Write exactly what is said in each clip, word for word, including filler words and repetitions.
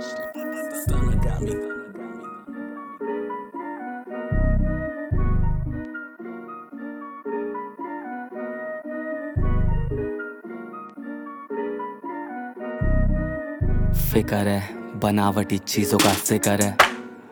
Stunner got me. फिकर है बनावटी चीजों का जिक्र है,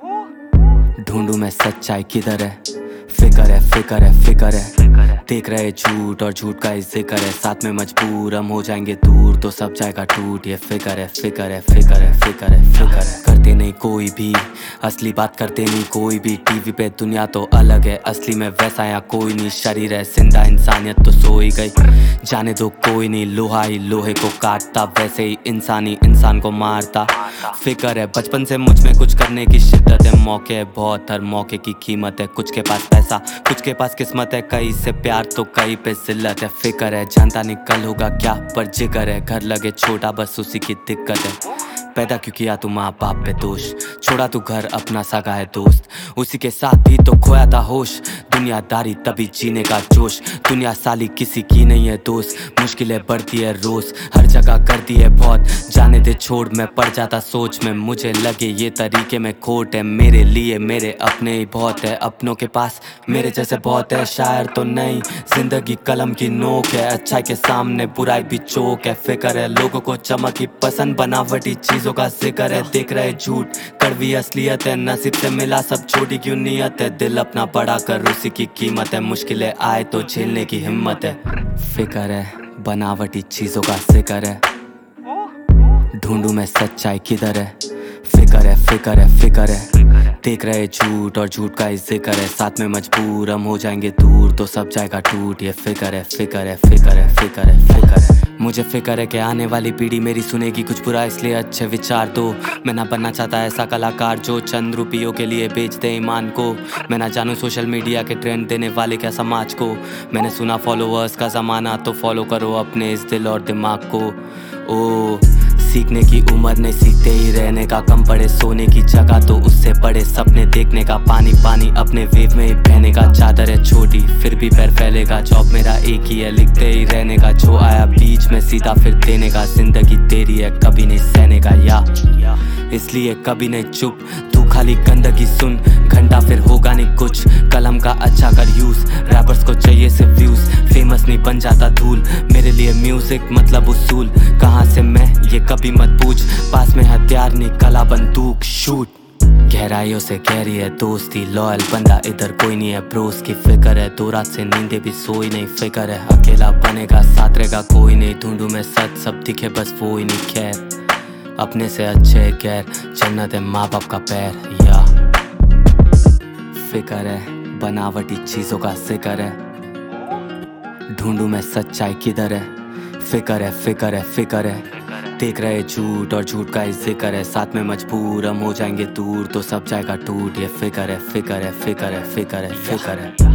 ढूंढूं मैं सच्चाई किधर है। फिकर है फिकर है फिकर है, देख रहे झूठ और झूठ का ही जिक्र है। साथ में मजबूर हम हो जाएंगे दूर तो सब जाएगा टूट। ये फिकर है फिकर है फिकर है फिकर है फिकर है। करते नहीं कोई भी असली बात, करते नहीं कोई भी। टीवी पे दुनिया तो अलग है, असली में वैसा या कोई नहीं। शरीर है जिंदा, इंसानियत तो सो ही गई। जाने दो कोई नहीं, लोहा ही लोहे को काटता, वैसे ही इंसान ही इंसान को मारता। फिकर है बचपन से मुझ में कुछ करने की शिद्दत है। मौके है बहुत, हर मौके की कीमत है। कुछ के पास पैसा, कुछ के पास किस्मत है। कई से प्यार तो कई पे जिल्लत है। फिकर है जानता नहीं कल होगा क्या, पर जिगर है घर लगे छोटा बस उसी की दिक्कत है। पैदा क्यों किया तू माँ बाप पे दोष, छोड़ा तू घर अपना सगा है दोस्त। उसी के साथ ही तो खोया था होश, दुनियादारी तभी जीने का जोश। दुनिया साली किसी की नहीं है दोस्त, मुश्किलें बढ़ती है रोज, हर जगह करती है बहुत। जाने दे छोड़, मैं पड़ जाता सोच में, मुझे लगे ये तरीके में खोट है। मेरे लिए मेरे अपने ही बहुत है, अपनों के पास मेरे जैसे बहुत है। शायर तो नहीं, जिंदगी कलम की नोक है। अच्छाई के सामने बुराई भी चोक है। फिकर है लोगों को चमक ही पसंद, बनावटी चीजों का जिक्र है। देख रहे झूठ कड़वी असलियत है, नसीब से मिला सब छोटी क्यों नियत है। दिल अपना बड़ा कर उसी की कीमत है, मुश्किलें आए तो झेलने की हिम्मत है। फिकर है बनावटी चीजों का जिक्र है, ढूंढूं मैं सच्चाई किधर है। फिकर है फिकर है फिकर है, देख रहे झूठ और झूठ का ही जिक्र है। साथ में मजबूर हम हो जाएंगे दूर तो सब जाएगा टूट। ये फिकर है फिकर है फिकर है फिकर है फिकर है। मुझे फिकर है कि आने वाली पीढ़ी मेरी सुनेगी कुछ बुरा, इसलिए अच्छे विचार दो। मैं ना बनना चाहता ऐसा कलाकार जो चंद रुपयों के लिए बेच दे ईमान को। मैं ना जानूं सोशल मीडिया के ट्रेंड देने वाले क्या समाज को। मैंने सुना फॉलोअर्स का जमाना, तो फॉलो करो अपने इस दिल और दिमाग को। ओ सीखने की उम्र नहीं, सीखते ही रहने का। कम पड़े सोने की जगह तो उससे बड़े सपने देखने का। पानी पानी अपने वेव में ही बहने का। चादर है छोटी फिर भी पैर फैलेगा, जॉब मेरा एक ही है लिखते ही रहने का। जो आया बीच में सीधा फिर देने का। जिंदगी तेरी है कभी नहीं सहने का, या इसलिए कभी नहीं चुप तू खाली गंदगी सुन। घंटा फिर होगा नहीं कुछ, कलम का अच्छा कर यूज। रैपर्स को चाहिए सिर्फ व्यूज, फेमस नहीं बन जाता धूल। मेरे लिए म्यूजिक मतलब उसूल, कहाँ से मैं ये कभी मत पूछ। पास में हथियार नहीं कला बंदूक शूट। गहराइयों से गहरी है दोस्ती, लॉयल बंदा इधर कोई नहीं है। ब्रोस की फिकर है, दो रात से नींदे भी सोई नहीं। फिकर है अकेला बनेगा साथ रहेगा कोई नहीं। ढूंढूं मैं सच सब दिखे बस वो ही नहीं। खैर अपने से अच्छे गैर, जन्नत है माँ बाप का पैर। या फिकर है बनावटी चीजों का जिक्र है, ढूंढूं मैं सच्चाई किधर है। फिकर है फिकर है फिकर है, देख रहे झूठ और झूठ का ही जिक्र है। साथ में मजबूर हम हो जाएंगे दूर तो सब जाएगा टूट। ये फिकर है फिकर है फिकर है फिकर है फिकर है।